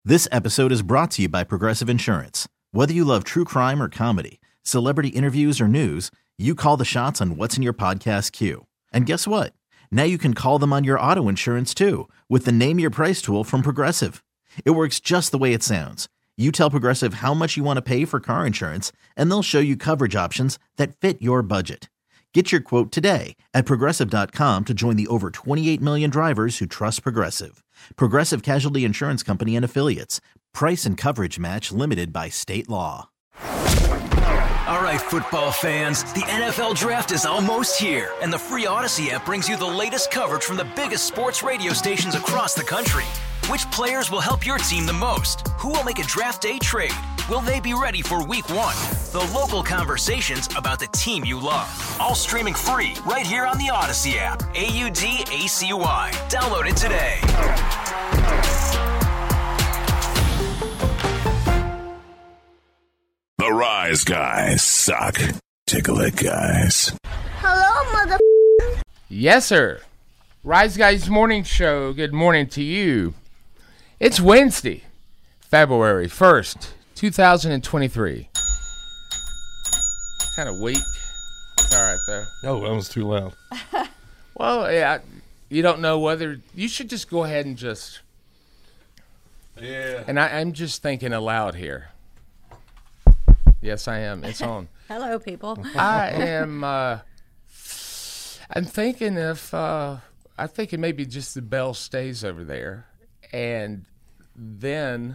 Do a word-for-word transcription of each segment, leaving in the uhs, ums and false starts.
This episode is brought to you by Progressive Insurance. Whether you love true crime or comedy, celebrity interviews or news, you call the shots on what's in your podcast queue. And guess what? Now you can call them on your auto insurance too with the Name Your Price tool from Progressive. It works just the way it sounds. You tell Progressive how much you want to pay for car insurance, and they'll show you coverage options that fit your budget. Get your quote today at Progressive dot com to join the over twenty-eight million drivers who trust Progressive. Progressive Casualty Insurance Company and Affiliates. Price and coverage match limited by state law. All right, football fans, the N F L Draft is almost here, and the free Odyssey app brings you the latest coverage from the biggest sports radio stations across the country. Which players will help your team the most? Who will make a draft day trade? Will they be ready for week one? The local conversations about the team you love. All streaming free right here on the Odyssey app. A U D A C Y. Download it today. The Rise Guys suck. Tickle it, guys. Hello, mother. Yes, sir. Rise Guys Morning Show. Good morning to you. It's Wednesday, February first, two thousand twenty-three. Kind of weak. It's all right, though. Oh, that was too loud. Well, yeah, you don't know whether... You should just go ahead and just... Yeah. And I, I'm just thinking aloud here. Yes, I am. It's on. Hello, people. I am... Uh, I'm thinking if... Uh, I'm thinking maybe just the bell stays over there. And then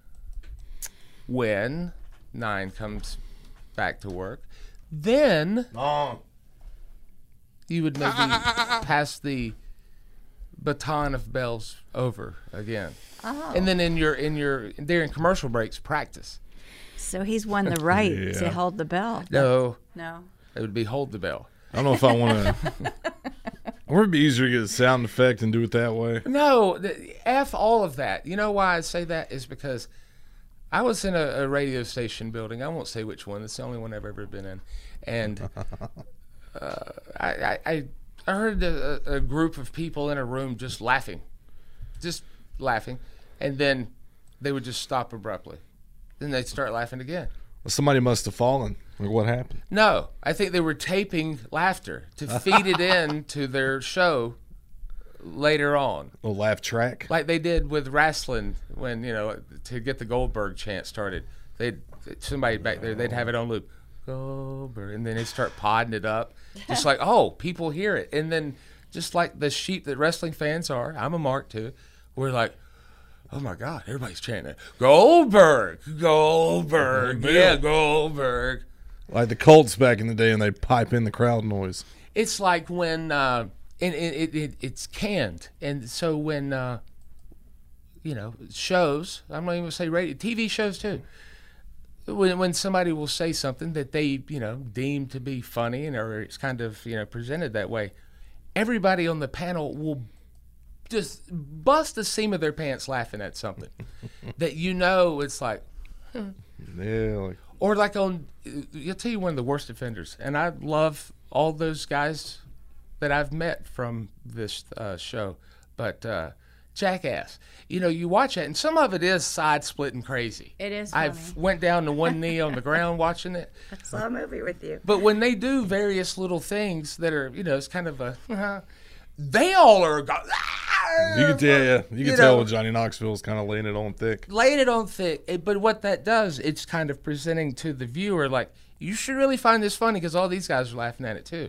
when nine comes back to work, then Oh. you would maybe pass the baton of bells over again. Oh. And then in your in your during commercial breaks, practice. So he's won the right Yeah. to hold the bell. No, No. it would be hold the bell. I don't know if I want to. Or it'd be easier to get a sound effect and do it that way. No, the, F all of that. You know why I say that is because I was in a, a radio station building. I won't say which one. It's the only one I've ever been in. And uh, I, I, I heard a, a group of people in a room just laughing, just laughing. And then they would just stop abruptly. Then they'd start laughing again. Well, somebody must have fallen. Like, what happened? No, I think they were taping laughter to feed it in to their show later on. A laugh track? Like they did with wrestling when, you know, to get the Goldberg chant started. They'd somebody back there, they'd have it on loop. Goldberg, and then they'd start podding it up. Just like, oh, people hear it. And then just like the sheep that wrestling fans are, I'm a mark too, we're like, oh my God, everybody's chanting Goldberg, Goldberg, yeah, Goldberg. Like the Colts back in the day, and they pipe in the crowd noise. It's like when uh, and it, it, it it's canned, and so when uh, you know shows, I'm not even gonna say radio, T V shows too. When when somebody will say something that they you know deem to be funny, and or it's kind of you know presented that way, everybody on the panel will just bust the seam of their pants laughing at something that you know it's like. Hmm. Yeah, like. Or like on, I'll tell you one of the worst offenders, and I love all those guys that I've met from this uh, show, but uh, Jackass. You know, you watch it, and some of it is side-splitting crazy. It is I funny. went down to one knee on the ground watching it. I saw a movie with you. But when they do various little things that are, you know, it's kind of a, they all are go, You can tell, yeah, you can You tell know. when Johnny Knoxville's kind of laying it on thick. laying it on thick. It- But what that does, it's kind of presenting to the viewer like, you should really find this funny because all these guys are laughing at it too.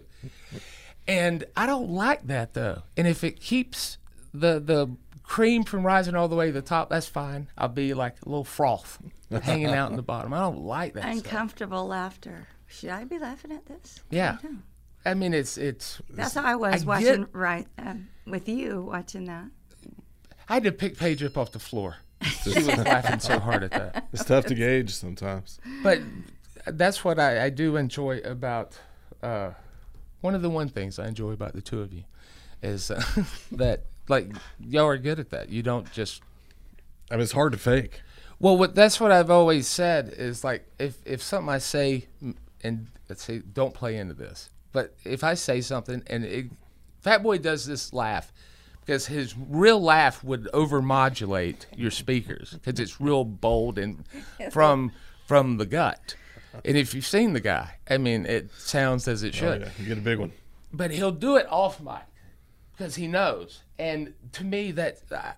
And I don't like that though. And if it keeps the the cream from rising all the way to the top, that's fine. I'll be like a little froth hanging out in the bottom. I don't like that stuff. Uncomfortable laughter. Should I be laughing at this? Yeah. I don't know. I mean, it's it's. That's how I was I watching get- right um, with you watching that. I had to pick Paige up off the floor. She was laughing so hard at that. It's tough to gauge sometimes. But that's what I, I do enjoy about uh, one of the one things I enjoy about the two of you is uh, that like y'all are good at that. You don't just I mean, it's hard to fake. well. What that's what I've always said is like if if something I say and let's say don't play into this, but if I say something and it, Fat Boy does this laugh, because his real laugh would overmodulate your speakers because it's real bold and from from the gut. And if you've seen the guy, I mean, it sounds as it should. Oh, yeah. You get a big one. But he'll do it off mic because he knows. And to me, that I,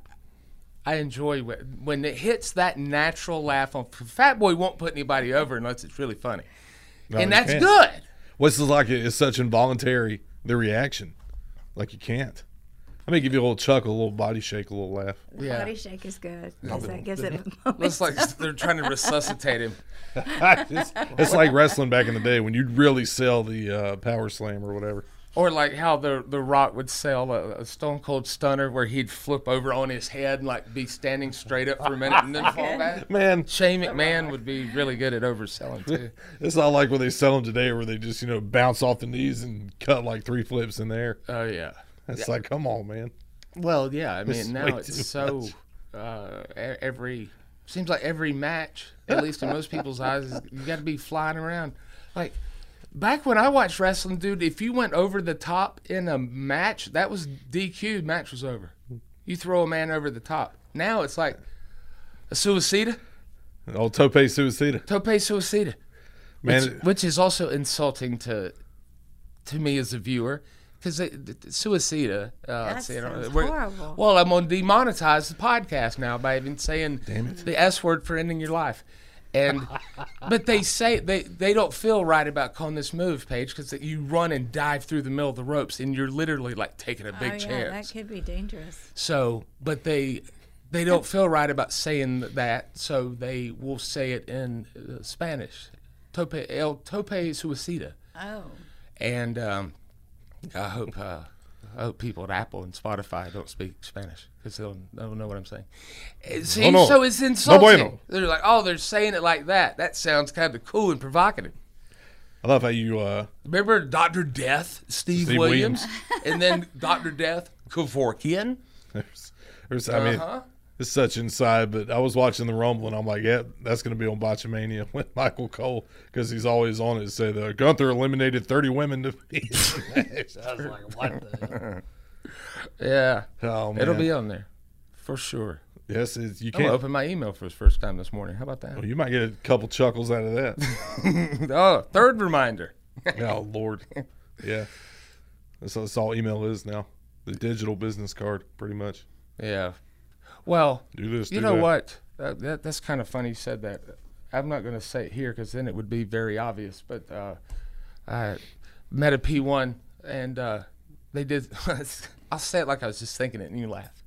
I enjoy when, when it hits that natural laugh. On Fat Boy won't put anybody over unless it's really funny, No, and you that's can't. good. What's well, like it's such involuntary, the reaction. Like you can't. I may give you a little chuckle, a little body shake, a little laugh. Yeah. Body shake is good. 'Cause that gives it Looks like they're trying to resuscitate him. it's, it's like wrestling back in the day when you'd really sell the uh, power slam or whatever. Or like how the the Rock would sell a, a Stone Cold Stunner where he'd flip over on his head and like be standing straight up for a minute and then fall back. Man, Shane McMahon would be really good at overselling too. it's not like what they sell them today where they just, you know, bounce off the knees and cut like three flips in the air. Oh yeah. It's like, come on, man. Well, yeah. I It's mean, now way it's too so much. uh, e- every seems like every match, at least in most people's eyes, is, you got to be flying around. Like back when I watched wrestling, dude, if you went over the top in a match, that was D Q. Match was over. You throw a man over the top. Now it's like a suicida, Old Tope Suicida. tope suicida, Man, which, which is also insulting to to me as a viewer. Because suicida, uh, That you know, sounds we're- horrible. Well, I'm going to demonetize the podcast now by even saying the S word for ending your life. And but they say they, they don't feel right about calling this move, Paige, because you run and dive through the middle of the ropes and you're literally like taking a big oh, yeah, chance. that could be dangerous. So, but they they don't feel right about saying that, so they will say it in uh, Spanish, tope el tope suicida, Oh. and. Um, I hope uh, I hope people at Apple and Spotify don't speak Spanish because they'll, they'll know what I'm saying. It seems, no. So it's insulting. bueno. They're like, oh, they're saying it like that. That sounds kind of cool and provocative. I love how you, uh, Remember Doctor Death, Steve, Steve Williams, and then Doctor Death, Kevorkian? there's, there's, I mean, Uh-huh. it's such inside, but I was watching the Rumble and I'm like, yeah, that's going to be on Botchamania with Michael Cole because he's always on it to say that Gunther eliminated thirty women to beat the match. I was like, what the hell? Yeah. Oh, man. It'll be on there for sure. Yes, it's, you I'm going can't. to open my email for the first time this morning. How about that? Well, you might get a couple chuckles out of that. Oh, third reminder. Oh, Lord. Yeah. That's, that's all email is now. The digital business card, pretty much. Yeah. Well, Do this, you do know that. what? Uh, that, that's kind of funny you said that. I'm not going to say it here because then it would be very obvious. But uh, I met a P one and uh, they did. I'll say it like I was just thinking it and you laugh.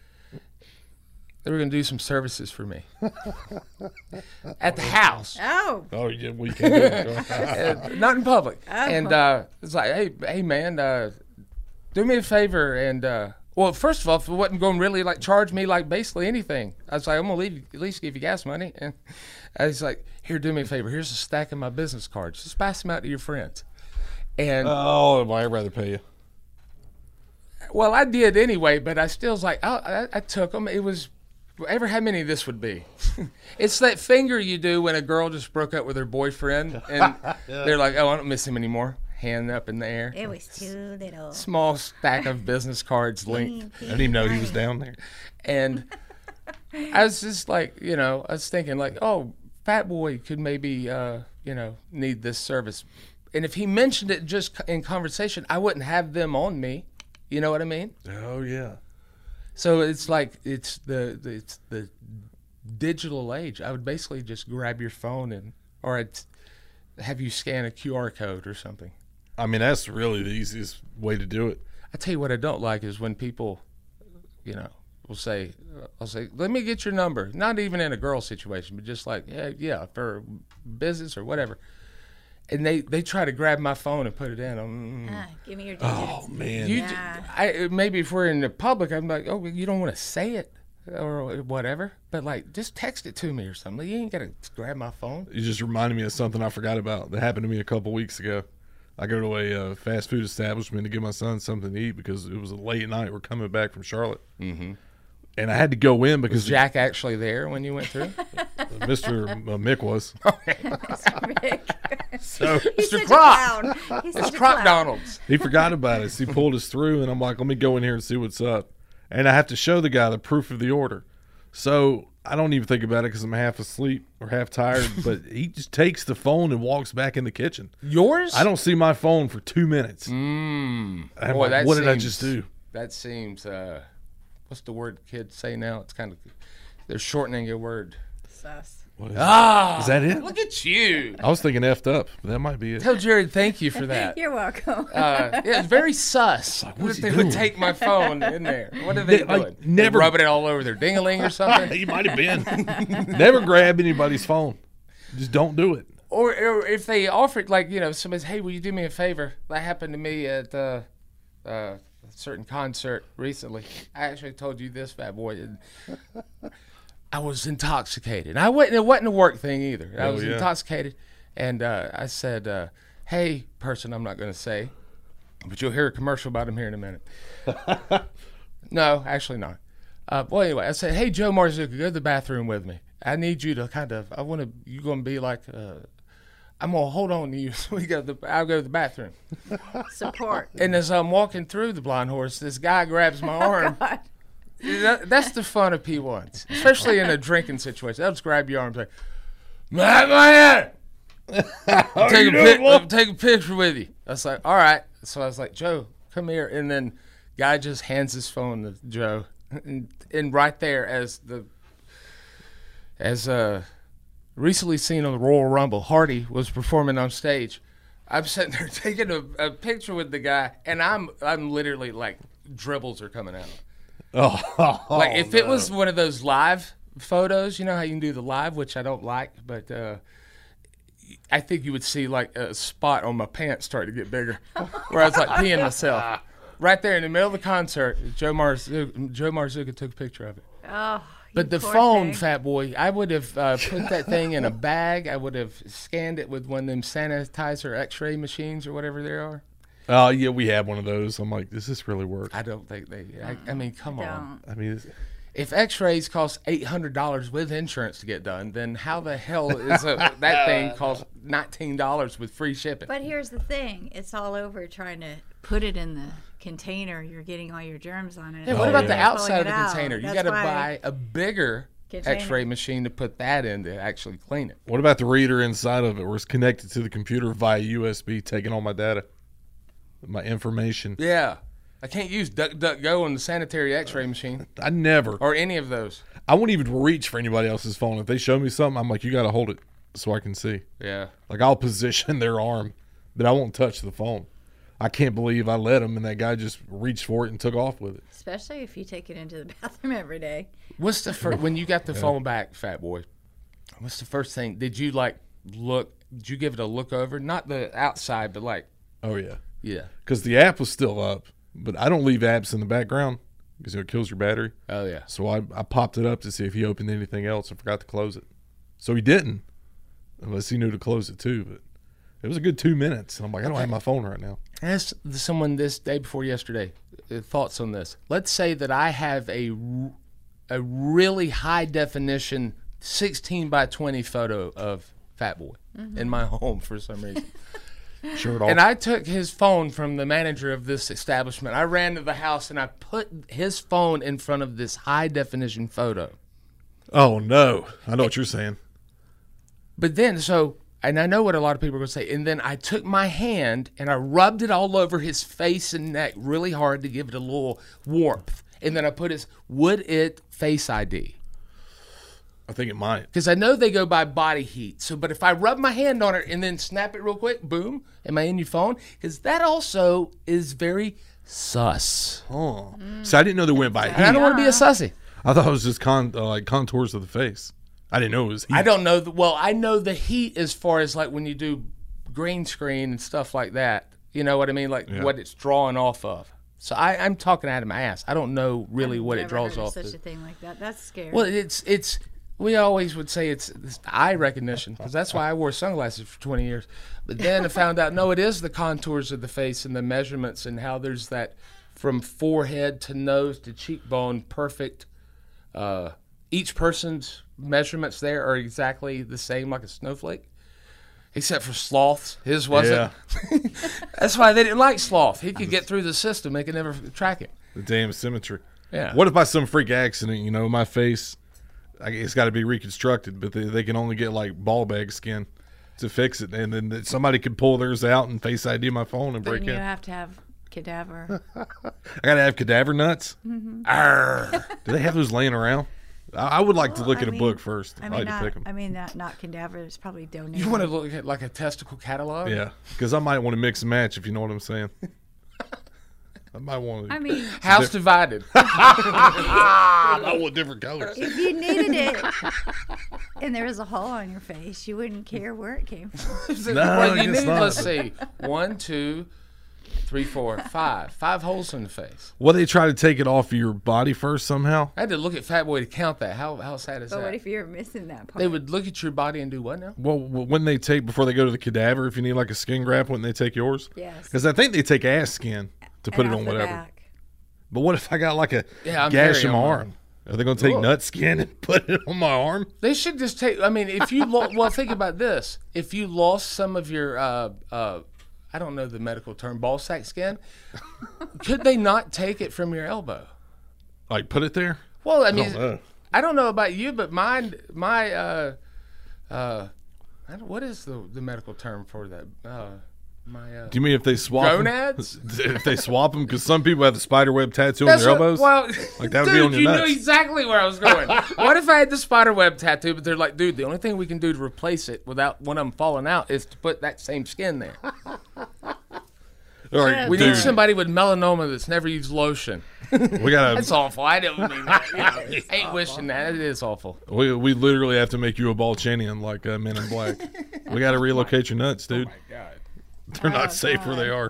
They were going to do some services for me at the house. Oh. Oh, yeah, well, you can't do it. Uh, not in public. And uh, it's like, hey, hey, man, uh, do me a favor. And uh, well, first of all, if it wasn't going to really like charge me like basically anything, I was like, I'm gonna leave, at least give you gas money. And I was like, here, do me a favor. Here's a stack of my business cards. Just pass them out to your friends. And Oh, well, I'd rather pay you. well, I did anyway, but I still was like, I, I, I took them. It was. Ever how many this would be? It's that finger you do when a girl just broke up with her boyfriend and they're like, oh, I don't miss him anymore. Hand up in the air. It was too little. Small stack of business cards linked. I didn't even know he was down there. And I was just like, you know, I was thinking like, oh, Fat Boy could maybe, uh, you know, need this service. And if he mentioned it just in conversation, I wouldn't have them on me. You know what I mean? Oh, yeah. So it's like it's the, the it's the digital age. I would basically just grab your phone and or I'd have you scan a Q R code or something. I mean, that's really the easiest way to do it. I tell you what I don't like is when people, you know, will say, I'll say, let me get your number. Not even in a girl situation, but just like, yeah, yeah, for business or whatever. And they, they try to grab my phone and put it in. Um, Ah, give me your digits. Oh, man. you, Yeah. I, maybe if we're in the public, I'm like, oh, you don't want to say it or whatever. But like, just text it to me or something. You ain't got to grab my phone. You just reminded me of something I forgot about that happened to me a couple weeks ago. I go to a uh, fast food establishment to give my son something to eat because it was a late night. We're coming back from Charlotte. Mm-hmm. And I had to go in because Was Jack actually there when you went through? Mister Mick was. Rick. So He's Mister such a Croc. clown. He's It's such a Croc clown. Donald's. he forgot about us. He pulled us through, and I'm like, let me go in here and see what's up. and I have to show the guy the proof of the order. So I don't even think about it because I'm half asleep or half tired. But he just takes the phone and walks back in the kitchen. Yours? I don't see my phone for two minutes. Mm. I'm Boy, like, that what did I seems- just do? That seems, uh, what's the word kids say now? It's kind of, they're shortening a word. Sus. What is, Ah! is that it? Look at you. I was thinking effed up. But that might be it. Tell Jared thank you for that. You're welcome. Uh, yeah, it's very sus. what's What if he they doing? would take my phone in there? What are they They, like, doing? They never- rubbing it all over their ding-a-ling or something? He might have been. Never grab anybody's phone. Just don't do it. Or, or if they offered, like, you know, somebody's, hey, will you do me a favor? That happened to me at uh, uh, a certain concert recently. I actually told you this, fat boy. and I was intoxicated. I wasn't, it wasn't a work thing either. I Oh, was yeah. intoxicated. And uh, I said, uh, hey, person I'm not going to say, but you'll hear a commercial about him here in a minute. No, actually not. Uh, well, anyway, I said, hey, Joe Marzuka, go to the bathroom with me. I need you to kind of, I want to, you're going to be like, uh, I'm going to hold on to you. So we go to the, I'll go to the bathroom. Support. And as I'm walking through the blind horse, this guy grabs my arm. God. That, that's the fun of P ones, especially in a drinking situation. They'll just grab your arm and say, Matt, my head. I'll take, a pic- I'll take a picture with you. I was like, all right. So I was like, Joe, come here. And then guy just hands his phone to Joe. And, and right there, as the as uh, recently seen on the Royal Rumble, Hardy was performing on stage. I'm sitting there taking a, a picture with the guy, and I'm I'm literally like dribbles are coming out. Oh, Like if it no. was one of those live photos, you know how you can do the live, which I don't like, but uh, I think you would see like a spot on my pants start to get bigger, where I was like peeing myself. Right there in the middle of the concert, Joe Marzuka, Joe Marzuka took a picture of it. Oh, But you the poor phone, thing. fat boy, I would have uh, put that thing in a bag. I would have scanned it with one of them sanitizer X-ray machines or whatever they are. Oh, yeah, we have one of those. I'm like, does this really work? I don't think they. I, I mean, come on. Don't. I mean, it's, If X-rays cost eight hundred dollars with insurance to get done, then how the hell is a, that thing cost nineteen dollars with free shipping? But here's the thing: it's all over trying to put it in the container. You're getting all your germs on it. Yeah, what Oh, about yeah. the outside of the Pulling it out. container? You That's got to why- buy a bigger Container. X-ray machine to put that in to actually clean it. what about the reader inside of it where it's connected to the computer via U S B, taking all my data, my information? Yeah, I can't use DuckDuckGo on the sanitary X-ray machine I never. or any of those. I won't even reach for anybody else's phone. If they show me something, I'm like, you got to hold it so I can see. Yeah. Like, I'll position their arm, but I won't touch the phone. I can't believe I let him, and that guy just reached for it and took off with it. Especially if you take it into the bathroom every day. What's the first when you got the phone back, fat boy? What's the first thing? Did you like look? Did you give it a look over? Not the outside, but like, Oh, yeah. yeah. Because the app was still up, but I don't leave apps in the background because it kills your battery. Oh yeah. So I, I popped it up to see if he opened anything else and forgot to close it. So he didn't, unless he knew to close it too. But it was a good two minutes. And I'm like, I don't have my phone right now. I asked someone this day before yesterday. uh, Thoughts on this? Let's say that I have a r- a really high definition sixteen by twenty photo of Fat Boy in my home for some reason. Shirt off. And I took his phone from the manager of this establishment. I ran to the house and I put his phone in front of this high definition photo. oh, no. I know what you're saying. But then, so, and I know what a lot of people are going to say, and then I took my hand and I rubbed it all over his face and neck really hard to give it a little warmth. And then I put his, would it Face I D? I think it might. Because I know they go by body heat. So, but if I rub my hand on it and then snap it real quick, boom, am I in your phone? Because that also is very sus. Oh. So I didn't know they went by And I heat. don't want to be a sussy. I thought it was just con- uh, like contours of the face. I didn't know it was heat. I don't know. The, well, I know the heat as far as like when you do green screen and stuff like that. You know what I mean? Like Yeah. what it's drawing off of. So I, I'm talking out of my ass. I don't know really I've what it never draws heard of off Such to. a thing like that. That's scary. Well, it's it's. We always would say it's, it's eye recognition because that's why I wore sunglasses for twenty years. But then I found out no, it is the contours of the face and the measurements and how there's that from forehead to nose to cheekbone perfect. Uh, each person's measurements there are exactly the same, like a snowflake, except for Sloth's. His wasn't. That's why they didn't like Sloth. He could get through the system; they could never track him. The damn symmetry. Yeah. What if by some freak accident, you know, my face, I, it's got to be reconstructed, but they, they can only get like ball bag skin to fix it, and then somebody could pull theirs out and Face I D my phone and break Then you in. have to have cadaver. I gotta have cadaver nuts. Mm-hmm. Arr. Do they have those laying around? I, I would like to Well, look I at mean- a book first. I I mean, like not, to pick them. I mean, not, not cadaver. It's probably donated. You want to look at like a testicle catalog? Yeah, because I might want to mix and match, if you know what I'm saying. I might want to. I mean, House divided. I want different colors. if you needed it and there was a hole on your face, you wouldn't care where it came from. No, well, I you guess need, not. let's see, one, two, three, four, five, five holes in the face. Well, they try to take it off of your body first somehow. I had to look at Fat Boy to count that. How how sad is But that? what if you're missing that part? They would look at your body and do what now? Well, w- when they take before they go to the cadaver, if you need like a skin graft, when they take yours, Yes. because I think they take ass skin to put And it off on the whatever. back. But what if I got like a Yeah, I'm gash very in my on arm? Are they going to take Cool. nut skin and put it on my arm? They should just take. I mean, if you lo- well, think about this. If you lost some of your, uh, uh, I don't know the medical term, ball sack skin, could they not take it from your elbow? Like put it there? Well, I I mean, don't know. I don't know about you, but mine, my, uh, uh, I don't, what is the the medical term for that? Uh, my uh, Do you mean if they swap 'em? gonads? If they swap them, because some people have the spider web tattoo on their what- elbows. Well, Like, that would dude, be on your you nuts. knew exactly where I was going. What if I had the spider web tattoo, but they're like, dude, the only thing we can do to replace it without one of them falling out is to put that same skin there. All right, We dude, need somebody with melanoma that's never used lotion. we gotta. That's awful. I don't mean that. You know, I ain't wishing that. It is awful. We, we literally have to make you a Balchinian like uh, Men in Black. We got to relocate your nuts, dude. God. They're not safe where they are.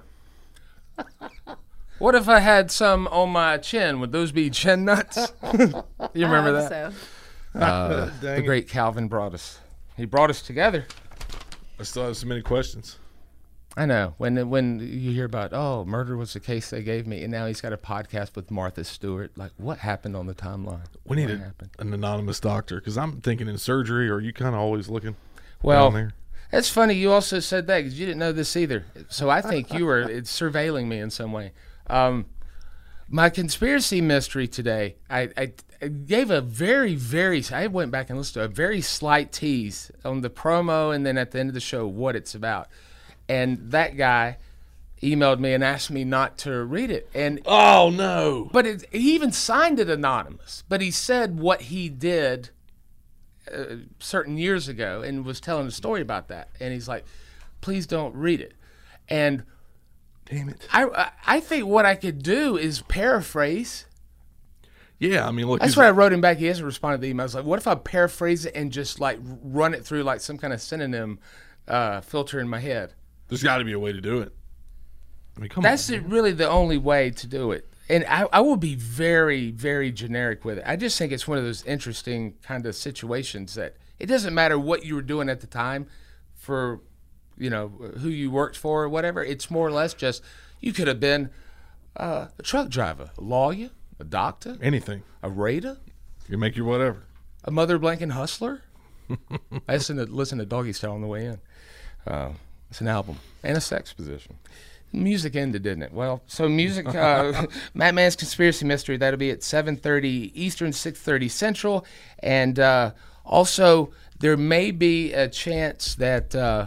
What if I had some on my chin? Would those be chin nuts? You remember I that? hope so. Uh, the great Calvin brought us. He brought us together. I still have so many questions. I know. When when you hear about, oh, murder was the case they gave me, and now he's got a podcast with Martha Stewart. Like, what happened on the timeline? We need what a, happened? an anonymous doctor, because I'm thinking in surgery. Or are you kind of always looking Well, down there? it's funny. You also said that because you didn't know this either. So I think you were it's surveilling me in some way. Um, my conspiracy mystery today, I, I, I gave a very, very, I went back and listened to a very slight tease on the promo and then at the end of the show what it's about. And that guy emailed me and asked me not to read it. And Oh no! But it, he even signed it anonymous. But he said what he did uh, certain years ago and was telling a story about that. And he's like, please don't read it. And Damn it! I I- I think what I could do is paraphrase. Yeah, I mean, look. That's he's- what I wrote him back. He hasn't responded to the email. I was like, what if I paraphrase it and just like run it through like some kind of synonym uh, filter in my head? There's got to be a way to do it. I mean, come That's on. the, really the only way to do it. And I, I will be very, very generic with it. I just think it's one of those interesting kind of situations that it doesn't matter what you were doing at the time for, you know, who you worked for or whatever. It's more or less just you could have been uh, a truck driver, a lawyer, a doctor, Anything. a raider, You make your whatever. a mother blanket hustler. I listened to, listened to Doggy Style on the way in. Uh, it's an album and a sex position. Music ended, didn't it? Well, so music, uh, Madman's Conspiracy Mystery, that'll be at seven thirty Eastern, six thirty Central. And uh, also, there may be a chance that, uh,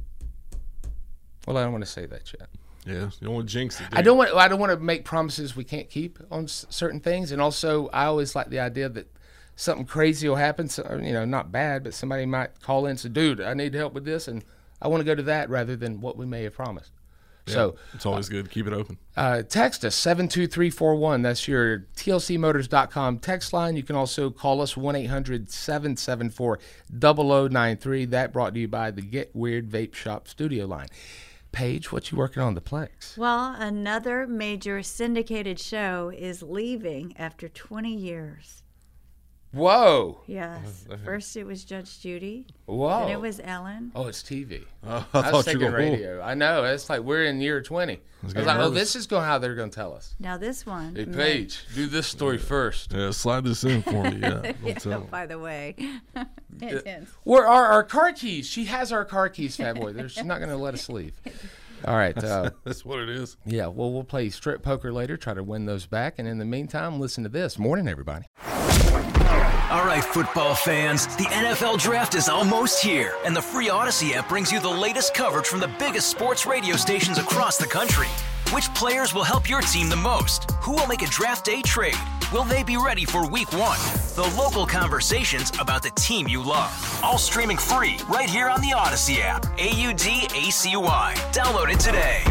well, I don't want to say that yet. Yeah, you don't want to jinx it. I don't want. I don't want to make promises we can't keep on s- certain things, and also I always like the idea that something crazy will happen. So, you know, not bad, but somebody might call in and say, "Dude, I need help with this," and I want to go to that rather than what we may have promised. Yeah, So it's always good. Keep it open. uh, text us seven two three four one. That's your T L C motors dot com text line. You can also call us one eight hundred seven seven four zero zero nine three. That brought to you by the Get Weird Vape Shop studio line. Paige, what you working on the Plex? Well, another major syndicated show is leaving after twenty years. Whoa, Yes. First it was Judge Judy. whoa. Then it was Ellen. Oh, it's T V. Uh, I, was you thinking were- radio. I know. It's like we're in year twenty. I was, getting like, oh, nervous. this is going how they're going to tell us. Now this one. Hey, Paige, do this story first. Yeah, slide this in for me. Yeah, don't Yeah, tell 'em. by the way. Intense. Where are our car keys? She has our car keys, Fat Boy. They're- She's not going to let us leave. All right. Uh, That's what it is. yeah, well, we'll play strip poker later, try to win those back. And in the meantime, listen to this. Morning, everybody. All right, football fans, the N F L Draft is almost here, and the free Odyssey app brings you the latest coverage from the biggest sports radio stations across the country. Which players will help your team the most? Who will make a draft day trade? Will they be ready for week one? The local conversations about the team you love. All streaming free right here on the Odyssey app. A U D A C Y. Download it today.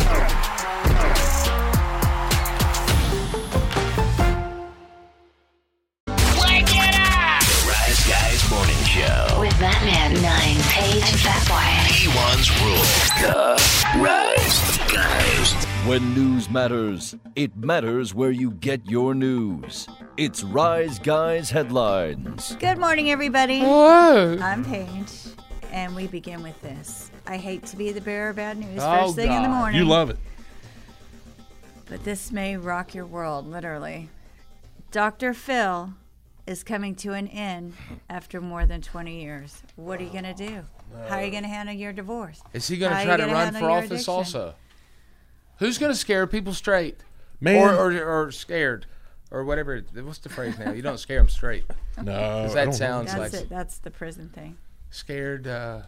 Rise Guys Morning Show. With Batman nine, Paige, and Fat Boy. P one's rule. The Rise Guys. When news matters, it matters where you get your news. It's Rise Guys Headlines. Good morning, everybody. Whoa. I'm Paige, and we begin with this. I hate to be the bearer of bad news Oh, first thing in the God. morning. You love it. But this may rock your world, literally. Doctor Phil is coming to an end after more than twenty years. What are you going to do? How are you going to handle your divorce? Is he going How to are try you to gonna run handle for your office addiction? also? Who's going to scare people straight? Man. Or, or, or scared. Or whatever. What's the phrase now? You don't scare them straight. No. Because I that don't sounds That's like it. That's the prison thing. scared. Uh,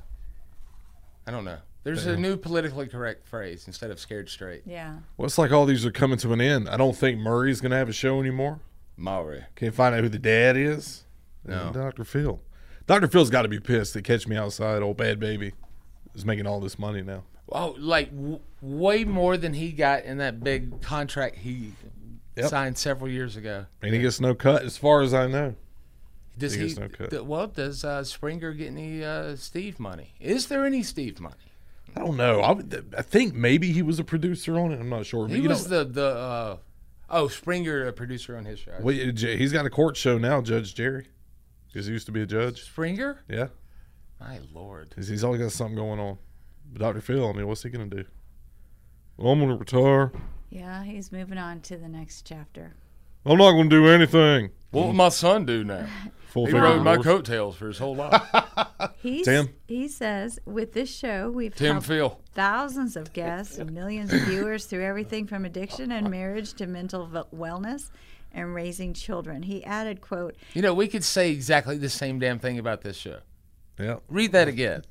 I don't know. There's a new politically correct phrase instead of scared straight. Yeah. Well, it's like all these are coming to an end. I don't think Murray's going to have a show anymore. Maury. Can't find out who the dad is. No. And Doctor Phil. Doctor Phil's got to be pissed that Catch Me Outside, old bad baby, is making all this money now. Oh, like w- way more than he got in that big contract he Yep. signed several years ago. And he gets no cut, as far as I know. Does He he? gets no cut. th- well, does uh, Springer get any uh, Steve money? Is there any Steve money? I don't know. I, would- I think maybe he was a producer on it. I'm not sure. But He you was know, the the uh, oh Springer, a producer on his show. well, he's got a court show now, Judge Jerry, because he used to be a judge. Springer, Yeah. my lord. He's, he's always got something going on. But Doctor Phil, I mean, what's he going to do? Well, I'm going to retire. Yeah, he's moving on to the next chapter. I'm not going to do anything. What will my son do now? Full He finger rode my divorce. coattails for his whole life. He's, Tim? He says, with this show, we've Tim helped Phil. thousands of guests and millions of viewers through everything from addiction and marriage to mental v- wellness and raising children. He added, quote, You know, we could say exactly the same damn thing about this show. Yeah. Read that again.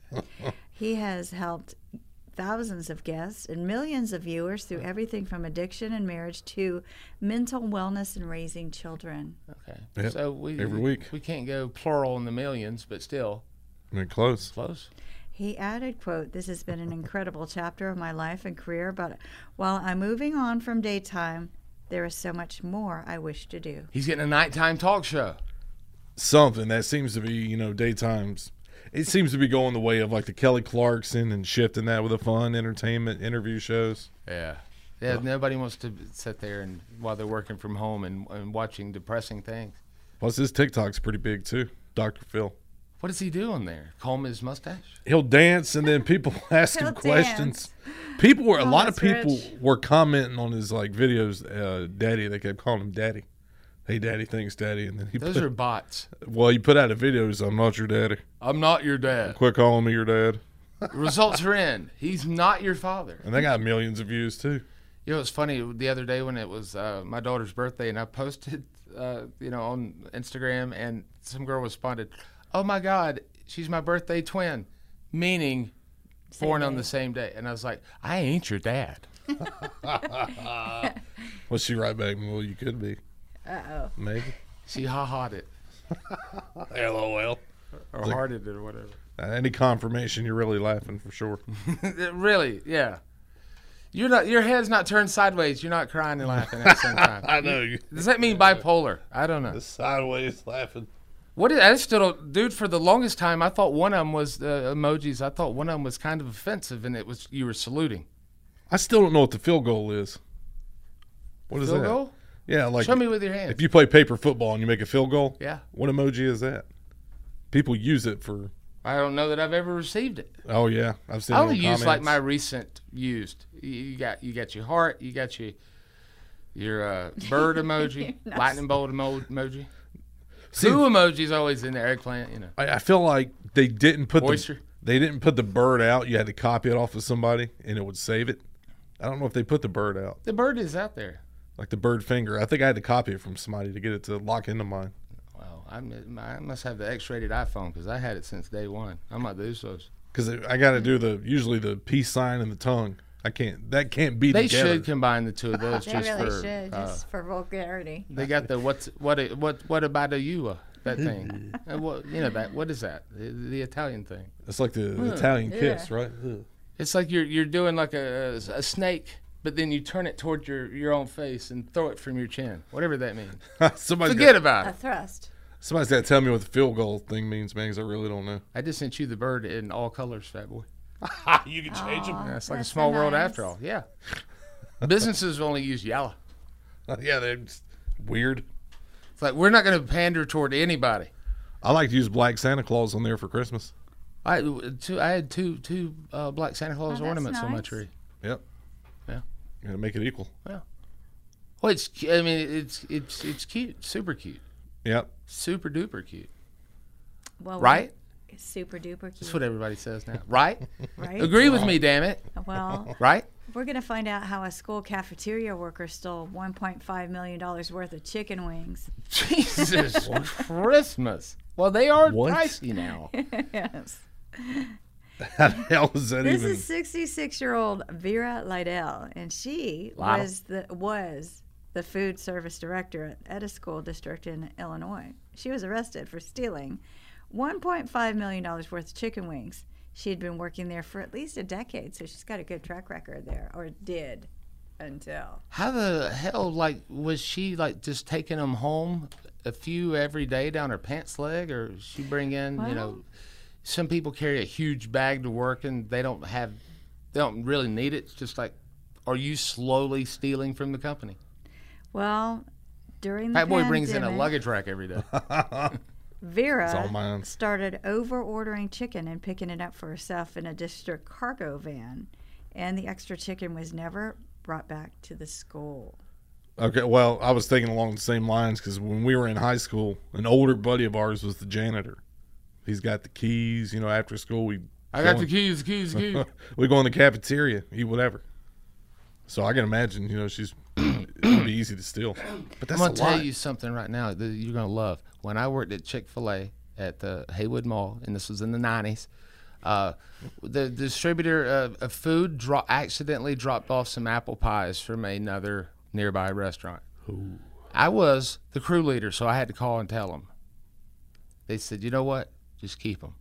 he has helped thousands of guests and millions of viewers through everything from addiction and marriage to mental wellness and raising children. Okay. Yep. So we Every we, week. we can't go plural in the millions, but still I mean, close. close. He added, quote, this has been an incredible chapter of my life and career, but while I'm moving on from daytime, there is so much more I wish to do. He's getting a nighttime talk show. Something that seems to be, you know, daytimes. It seems to be going the way of like the Kelly Clarkson and shifting that with the fun entertainment interview shows. Yeah. Yeah, nobody wants to sit there and while they're working from home and, and watching depressing things. Plus, his TikTok's pretty big too. Doctor Phil. What does he do on there? Comb his mustache? He'll dance, and then people ask him He'll questions. People were a Oh, lot of that's people rich. were commenting on his like videos. Uh, Daddy, they kept calling him Daddy. Hey, Daddy, thanks, Daddy. And then he Those put, are bots. well, he put out a video. He's, I'm not your daddy. I'm not your dad. Quit calling me your dad. Results are in. He's not your father. And they got millions of views too. You know, it's funny. The other day when it was uh, my daughter's birthday, and I posted, uh, you know, on Instagram, and some girl responded, "Oh my God, she's my birthday twin," meaning born on the same day. And I was like, "I ain't your dad." Well, she right back. Well, you could be. Uh-oh. Maybe. She ha ha'd it LOL. or hearted it or whatever. Uh, any confirmation, you're really laughing for sure. Really, yeah. You're not. Your head's not turned sideways. You're not crying and laughing at the same time. I know you. Does that mean bipolar? I don't know. Sideways laughing. What is, I still don't, dude. For the longest time, I thought one of them was the emojis. I thought one of them was kind of offensive, and it was you were saluting. I still don't know what the field goal is. What is Field that? goal? Yeah, like Show me with your hands. if you play paper football and you make a field goal. Yeah. What emoji is that? People use it for. I don't know that I've ever received it. Oh yeah, I've seen. I it only in use like my comments. recent used. You- You got you got your heart. You got your your uh, bird emoji, Nice. lightning bolt emo- emoji. See, Two emojis always in there. Eggplant, you know. I, I feel like they didn't put Oyster. the they didn't put the bird out. You had to copy it off of somebody, and it would save it. I don't know if they put the bird out. The bird is out there. Like the bird finger. I think I had to copy it from somebody to get it to lock into mine. Well, I, I must have the X-rated iPhone because I had it since day one. I'm not the Usos. Because I got to do the usually the peace sign and the tongue. I can't. That can't be They together. should combine the two of those They just really for. should, uh, just for vulgarity. They got the what's what it- what what about a you uh, that thing? Uh, what, you know that what is that? The, the Italian thing. It's like the, the Italian kiss, Yeah. right? Ugh. It's like you're you're doing like a, a snake, but then you turn it toward your, your own face and throw it from your chin. Whatever that means. Somebody's Forget got, about A it. thrust. Somebody's got to tell me what the field goal thing means, man, because I really don't know. I just sent you the bird in all colors, fat boy. You can change them. Yeah, it's like a that's small so world nice. after all. Yeah. Businesses only use yellow. Yeah, they're just weird. It's like we're not going to pander toward anybody. I like to use black Santa Claus on there for Christmas. I two I had two two uh, black Santa Claus Oh, that's ornaments on my nice. tree. Yep. Yeah. Got to make it equal. Well, it's cu- I mean it's it's it's cute, super cute, Yep. super duper cute. Well, Right? It's super duper cute. That's what everybody says now. Right? right? Agree with me, damn it. Well, Right? we're going to find out how a school cafeteria worker stole one point five million dollars worth of chicken wings. Jesus Christmas. Well, they are What? pricey now. Yes. How the hell is that This even? is sixty-six-year-old Vera Lydell, and she Lydell. was the was the food service director at, at a school district in Illinois. She was arrested for stealing one point five million dollars worth of chicken wings. She had been working there for at least a decade, so she's got a good track record there, or did until. How the hell, like, was she, like, just taking them home a few every day down her pants leg? Or she bring in, you know, Well- some people carry a huge bag to work and they don't have, they don't really need it. It's just like, are you slowly stealing from the company? Well, during the That boy brings in a pandemic, luggage rack every day. all Vera mine. started over ordering chicken and picking it up for herself in a district cargo van, and the extra chicken was never brought back to the school. Okay, well, I was thinking along the same lines because when we were in high school, an older buddy of ours was the janitor. He's got the keys, you know, after school. we I got the keys, the keys, the keys. we go in the cafeteria, eat whatever. So I can imagine, you know, she's it would be easy to steal. But that's I'm going a to tell lot. you something right now that you're going to love. When I worked at Chick-fil-A at the Haywood Mall, and this was in the nineties, uh, the distributor of, of food dro- accidentally dropped off some apple pies from another nearby restaurant. Ooh. I was the crew leader, so I had to call and tell them. They said, you know what? Just keep them.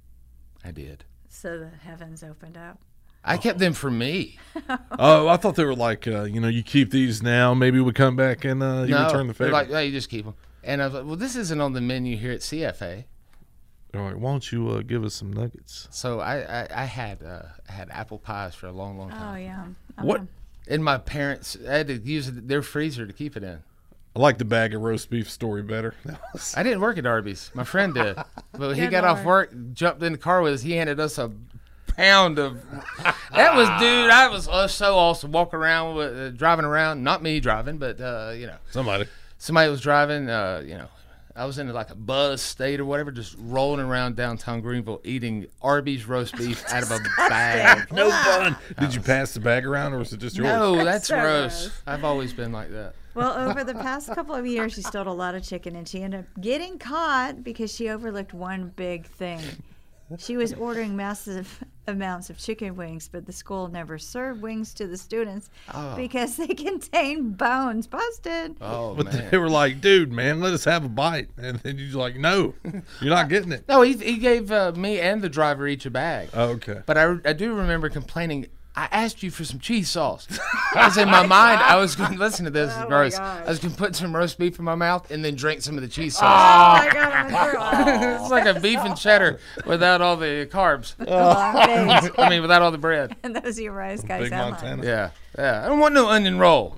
I did. So the heavens opened up. I kept them for me. Oh, I thought they were like, uh, you know, you keep these now. Maybe we come back and uh, you no, return the they're favor. like, hey, you just keep them. And I was like, well, this isn't on the menu here at C F A. They're like, why don't you uh, give us some nuggets? So I, I, I had uh, I had apple pies for a long, long Oh, time. yeah. What? And my parents, I had to use their freezer to keep it in. I like the bag of roast beef story better. That was- I didn't work at Arby's. My friend did. But he Good got off Lord. work, jumped in the car with us. He handed us a pound of. That was, dude, that was uh, so awesome. Walk around, with, uh, driving around. Not me driving, but, uh, you know, Somebody. somebody was driving, uh, you know. I was in like a buzz state or whatever, just rolling around downtown Greenville eating Arby's roast beef out of a bag. No fun. Did you pass the bag around or was it just yours? No, that's so gross. gross. I've always been like that. Well, over the past couple of years, she stole a lot of chicken, and she ended up getting caught because she overlooked one big thing. She was ordering massive amounts of chicken wings, but the school never served wings to the students Oh. because they contain bones. Busted. Oh, But man. they were like, dude, man, let us have a bite. And then you're like, no, you're not getting it. No, he, he gave uh, me and the driver each a bag. Oh, okay. But I, I do remember complaining, I asked you for some cheese sauce. Because in my mind, I was going to listen to this. It's Oh, my gross. gosh. I was going to put some roast beef in my mouth and then drink some of the cheese Oh, sauce. my God. I'm It's like a beef and cheddar without all the carbs. oh. I mean, without all the bread. And those are your rice guys. Big sound Montana. like. Yeah, yeah. I don't want no onion roll.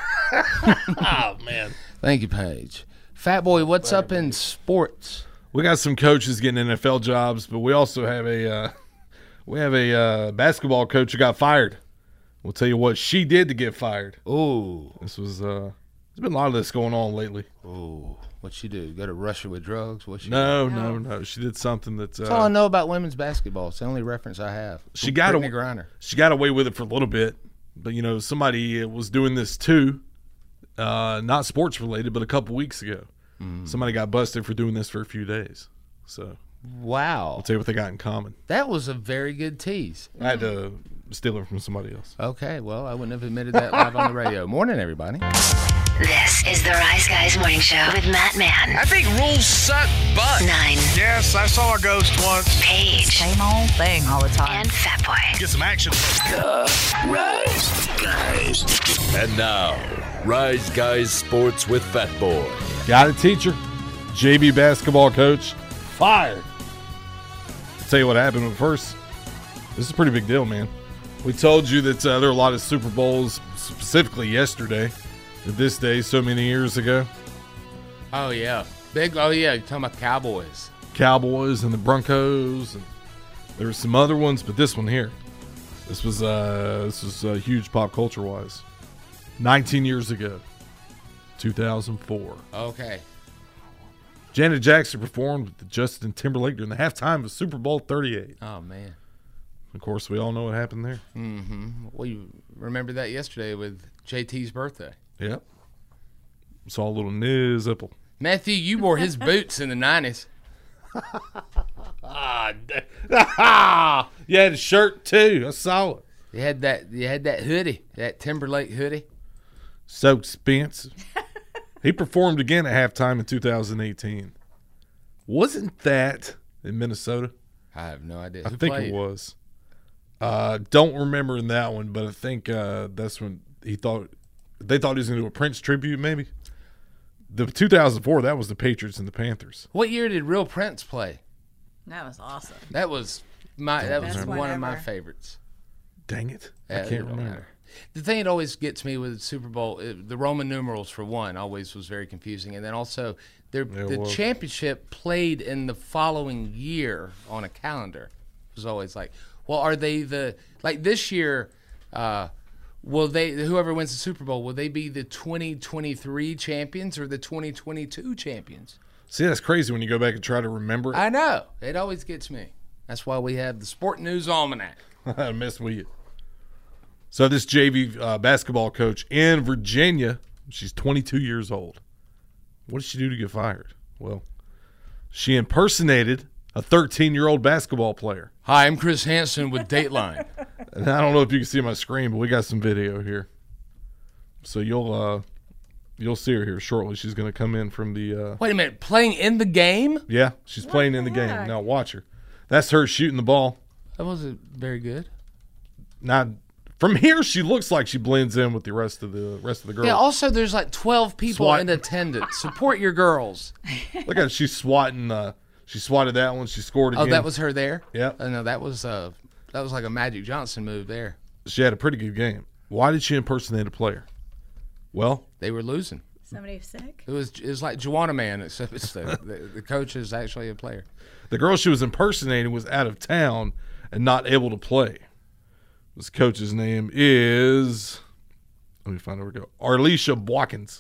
Oh, man. Thank you, Paige. Fat Boy, what's up in sports? We got some coaches getting N F L jobs, but we also have a uh, we have a uh, basketball coach who got fired. We'll tell you what she did to get fired. Ooh, This was uh, there's been a lot of this going on lately. ooh. What'd she do? Go to Russia with drugs? What she No, no, no. She did something that's That's all I uh, know about women's basketball. It's the only reference I have. She got Brittany a- Griner. she got away with it for a little bit, But, you know, somebody was doing this too, uh, not sports related, but a couple weeks ago. Mm. Somebody got busted for doing this for a few days. So, wow. I'll tell you what they got in common. That was a very good tease. I had to steal it from somebody else. Okay, well, I wouldn't have admitted that live on the radio. Morning, everybody. This is the Rise Guys Morning Show with Matt Mann. I think rules suck butt. Nine. Yes, I saw a ghost once. Paige. Same old thing all the time. And Fat Boy. Get some action. The Rise Guys. And now, Rise Guys Sports with Fat Boy. Got a teacher, J V basketball coach, fired. I'll tell you what happened. But first, this is a pretty big deal, man. We told you that uh, there are a lot of Super Bowls, specifically yesterday, but this day, so many years ago. Oh, yeah. Big, oh, yeah, you're talking about Cowboys. Cowboys and the Broncos, and there were some other ones, but this one here, this was uh, this was uh, huge pop culture wise. nineteen years ago, two thousand four. Okay. Janet Jackson performed with Justin Timberlake during the halftime of Super Bowl thirty-eight. Oh, man. Of course, we all know what happened there. Mm-hmm. We remember that yesterday with J T's birthday. Yep. Saw a little nizzle. Matthew, you wore his boots in the nineties. ah, you had a shirt too. I saw it. You had that. You had that hoodie, that Timberlake hoodie. So expensive. He performed again at halftime in two thousand eighteen. Wasn't that in Minnesota? I have no idea. I Who think played? it was. Uh, don't remember in that one, but I think uh, that's when he thought they thought he was going to do a Prince tribute. Maybe the two thousand four. That was the Patriots and the Panthers. What year did Real Prince play? That was awesome. That was my. That was Best one one of my ever. favorites. Dang it! Yeah, I it can't don't remember. matter. The thing that always gets me with Super Bowl, it, the Roman numerals for one, always was very confusing, and then also their, Yeah, it the was. championship played in the following year on a calendar. It was always like, well, are they the like this year? Uh, will they whoever wins the Super Bowl will they be the twenty twenty-three champions or the twenty twenty-two champions? See, that's crazy when you go back and try to remember it. I know it always gets me. That's why we have the Sport News Almanac. I messed with you. So this J V uh, basketball coach in Virginia, she's twenty-two years old. What did she do to get fired? Well, she impersonated a thirteen-year-old basketball player. Hi, I'm Chris Hansen with Dateline. And I don't know if you can see my screen, but we got some video here. So you'll uh, you'll see her here shortly. She's going to come in from the uh, Wait a minute, playing in the game? yeah, she's playing in the game. heck? Now watch her. That's her shooting the ball. That wasn't very good. Now from here, she looks like she blends in with the rest of the rest of the girls. Yeah, also there's like twelve people Swat. in attendance. Support your girls. Look at her. She's swatting. Uh, she swatted that one. She scored again. Oh, that was her there? Yep. Oh, no, that was uh that was like a Magic Johnson move there. She had a pretty good game. Why did she impersonate a player? Well, They were losing. Somebody sick? It was it was like Joanna Man, except it's the, the, the coach is actually a player. the girl she was impersonating was out of town and not able to play. This coach's name is, let me find out where to go, Arlisha Boykins.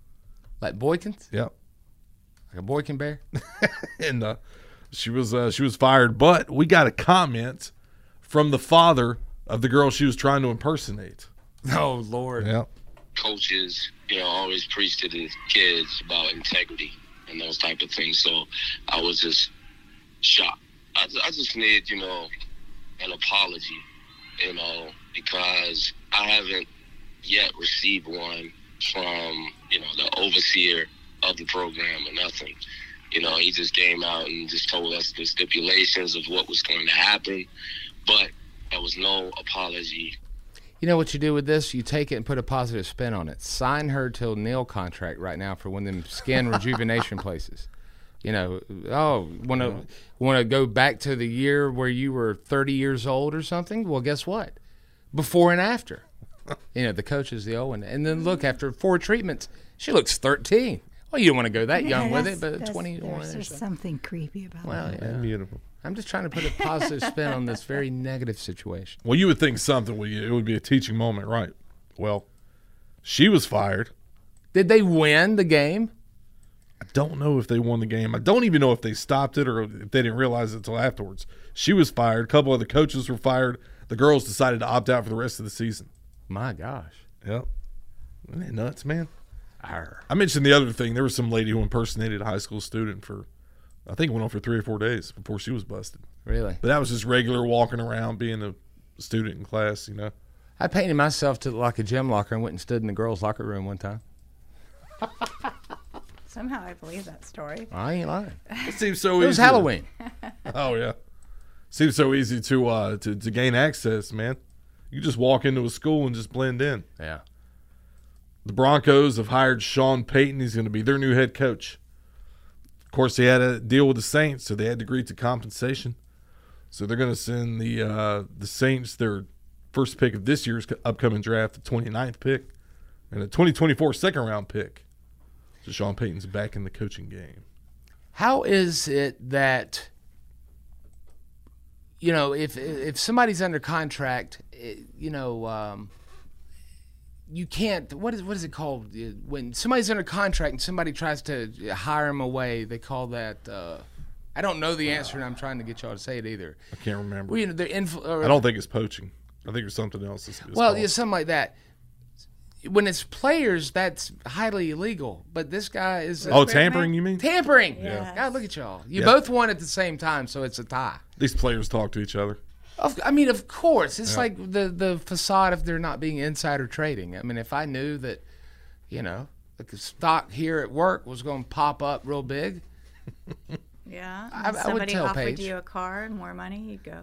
Like Boykins? Yep. Like a Boykin bear? And uh, she was uh, she was fired, but we got a comment from the father of the girl she was trying to impersonate. Oh, Lord. Yep. Coaches, you know, always preach to the kids about integrity and those type of things. So I was just shocked. I, I just need, you know, an apology, you know, because I haven't yet received one from, you know, the overseer of the program or nothing. You know, he just came out and just told us the stipulations of what was going to happen, but there was no apology. You know what you do with this? You take it and put a positive spin on it. Sign her till nil contract right now for one of them skin rejuvenation places. You know, oh, want to want to go back to the year where you were thirty years old or something? Well, guess what? Before and after. You know, the coach is the old one. And then look, after four treatments, she looks thirteen. Well, you don't want to go that Yeah, young with that's- it, but that's- twenty-one There's, or there's so. something creepy about Well, that. yeah. Beautiful. I'm just trying to put a positive spin on this very negative situation. Well, you would think something would it would be a teaching moment, right? Well, she was fired. Did they win the game? I don't know if they won the game. I don't even know if they stopped it or if they didn't realize it until afterwards. She was fired. A couple of the coaches were fired. The girls decided to opt out for the rest of the season. My gosh. Yep. Isn't that nuts, man? Arr. I mentioned the other thing. There was some lady who impersonated a high school student for, I think it went on for three or four days before she was busted. Really? But that was just regular walking around, being a student in class, you know. I painted myself to look like a gym locker and went and stood in the girls' locker room one time. Somehow I believe that story. I ain't lying. It seems so It easy. was Halloween. Oh, yeah. Seems so easy to, uh, to to gain access, man. You just walk into a school and just blend in. Yeah. The Broncos have hired Sean Payton. He's going to be their new head coach. Of course, they had a deal with the Saints, so they had to agree to compensation. So they're going to send the uh, the Saints their first pick of this year's upcoming draft, the twenty-ninth pick, and a twenty twenty-four second-round pick. So Sean Payton's back in the coaching game. How is it that, you know, if if somebody's under contract, you know, um, you can't, what is what is it called? When somebody's under contract and somebody tries to hire them away, they call that, uh, I don't know the answer, and I'm trying to get y'all to say it either. I can't remember. Well, you know, they're influ- or, I don't think it's poaching. I think there's something else. It's, it's well, called. yeah, something like that. When it's players, that's highly illegal. But this guy is. Oh, tampering, you mean? Tampering. Yeah. God, look at y'all. You Yeah. both won at the same time, so it's a tie. These players talk to each other. Of, I mean, of course. It's Yeah. like the, the facade of there not being insider trading. I mean, if I knew that, you know, the stock here at work was going to pop up real big. Yeah. I- I would Somebody tell offered Paige. you a car and more money, you'd go.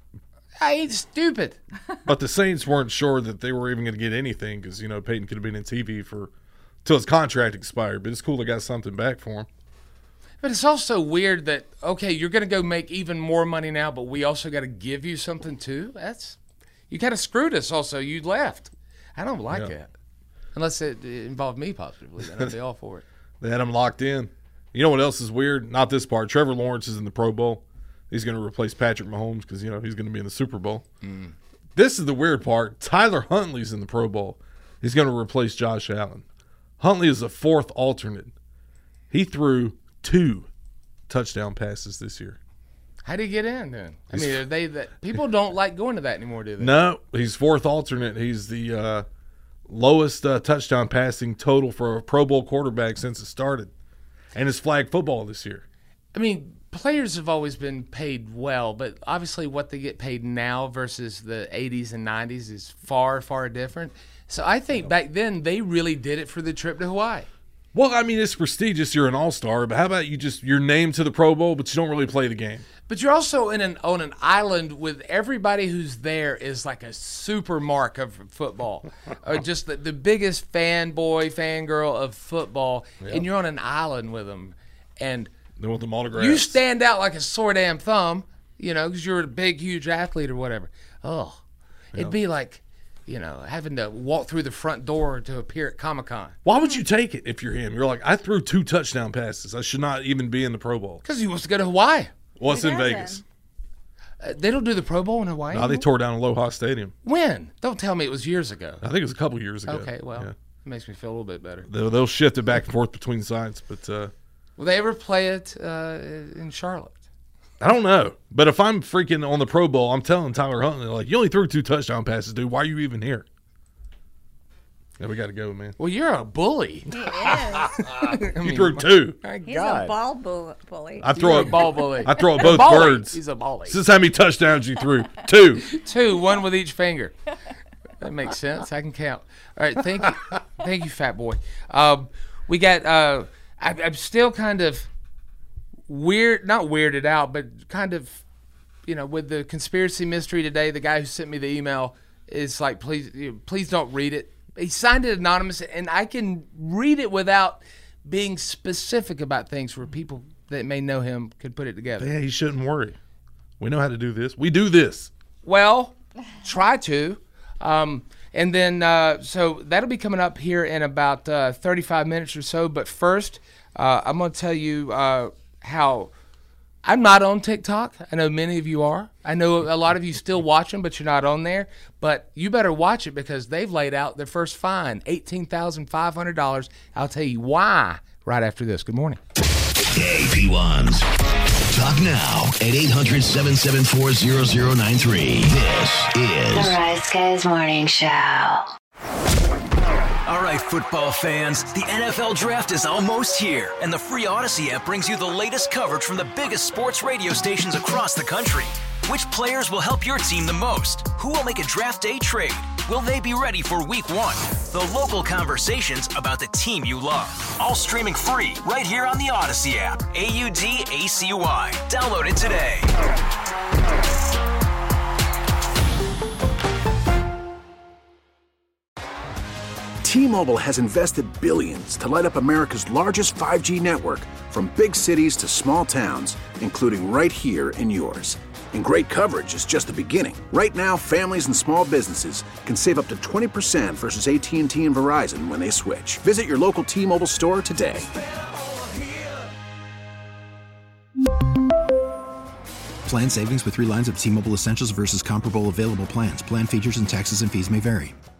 I ain't stupid. But the Saints weren't sure that they were even going to get anything because, you know, Peyton could have been in T V for till his contract expired. But it's cool they got something back for him. But it's also weird that, okay, you're going to go make even more money now, but we also got to give you something too? That's, you kind of screwed us also. You left. I don't like Yeah. that. Unless it, it involved me positively. Then I'd be all for it. They had him locked in. You know what else is weird? Not this part. Trevor Lawrence is in the Pro Bowl. He's going to replace Patrick Mahomes because, you know, he's going to be in the Super Bowl. Mm. This is the weird part. Tyler Huntley's in the Pro Bowl. He's going to replace Josh Allen. Huntley is a fourth alternate. He threw two touchdown passes this year. How do you get in then? I mean, are they that people don't like going to that anymore, do they? No, he's fourth alternate. He's the uh, lowest uh, touchdown passing total for a Pro Bowl quarterback since it started. And it's flag football this year. I mean, players have always been paid well, but obviously what they get paid now versus the eighties and nineties is far, far different. So I think back then they really did it for the trip to Hawaii. Well, I mean, it's prestigious. You're an all-star, but how about you just you're named to the Pro Bowl, but you don't really play the game? But you're also in an on an island with everybody who's there is like a super mark of football, or just the, the biggest fanboy, fangirl of football, Yep. and you're on an island with them, and They want them autographs. you stand out like a sore damn thumb, you know, because you're a big, huge athlete or whatever. Oh, it'd be like, you know, having to walk through the front door to appear at Comic-Con. Why would you take it if you're him? You're like, I threw two touchdown passes. I should not even be in the Pro Bowl. Because he wants to go to Hawaii. Well, it's Who in doesn't? Vegas. Uh, they don't do the Pro Bowl in Hawaii No, they anymore? tore down Aloha Stadium. When? Don't tell me it was years ago. I think it was a couple years ago. Okay, well, Yeah. it makes me feel a little bit better. They'll, they'll shift it back and forth between sites, but uh, Will they ever play it uh, in Charlotte? I don't know. But if I'm freaking on the Pro Bowl, I'm telling Tyler Huntley, like, you only threw two touchdown passes, dude. Why are you even here? Yeah, we got to go, man. Well, you're a bully. He is. I You mean, threw two. My He's God. a ball bu- bully. I throw You're it. a ball bully. I throw at He's a both bully. birds. He's a bully. This is how many touchdowns you threw. Two. Two, one with each finger. That makes sense. I can count. All right, thank you, thank you, fat boy. Um, we got. Uh, I, I'm still kind of weird, not weirded out, but kind of, you know, with the conspiracy mystery today. The guy who sent me the email is like, please, you know, please don't read it. He signed it anonymous, and I can read it without being specific about things where people that may know him could put it together. Yeah, he shouldn't worry. We know how to do this. We do this. Well, try to. Um, and then, uh, so that'll be coming up here in about uh, thirty-five minutes or so. But first, uh, I'm going to tell you uh, how I'm not on TikTok. I know many of you are. I know a lot of you still watch them, but you're not on there. But you better watch it because they've laid out their first fine, eighteen thousand five hundred dollars. I'll tell you why right after this. Good morning. K P one's Talk now at eight hundred, seven seven four, zero zero nine three. This is The Rise Guys Morning Show. All right, football fans, the N F L Draft is almost here, and the free Odyssey app brings you the latest coverage from the biggest sports radio stations across the country. Which players will help your team the most? Who will make a draft day trade? Will they be ready for week one? The local conversations about the team you love. All streaming free right here on the Odyssey app. A U D A C Y. Download it today. T-Mobile has invested billions to light up America's largest five G network, from big cities to small towns, including right here in yours. And great coverage is just the beginning. Right now, families and small businesses can save up to twenty percent versus A T and T and Verizon when they switch. Visit your local T-Mobile store today. Plan savings with three lines of T-Mobile Essentials versus comparable available plans. Plan features and taxes and fees may vary.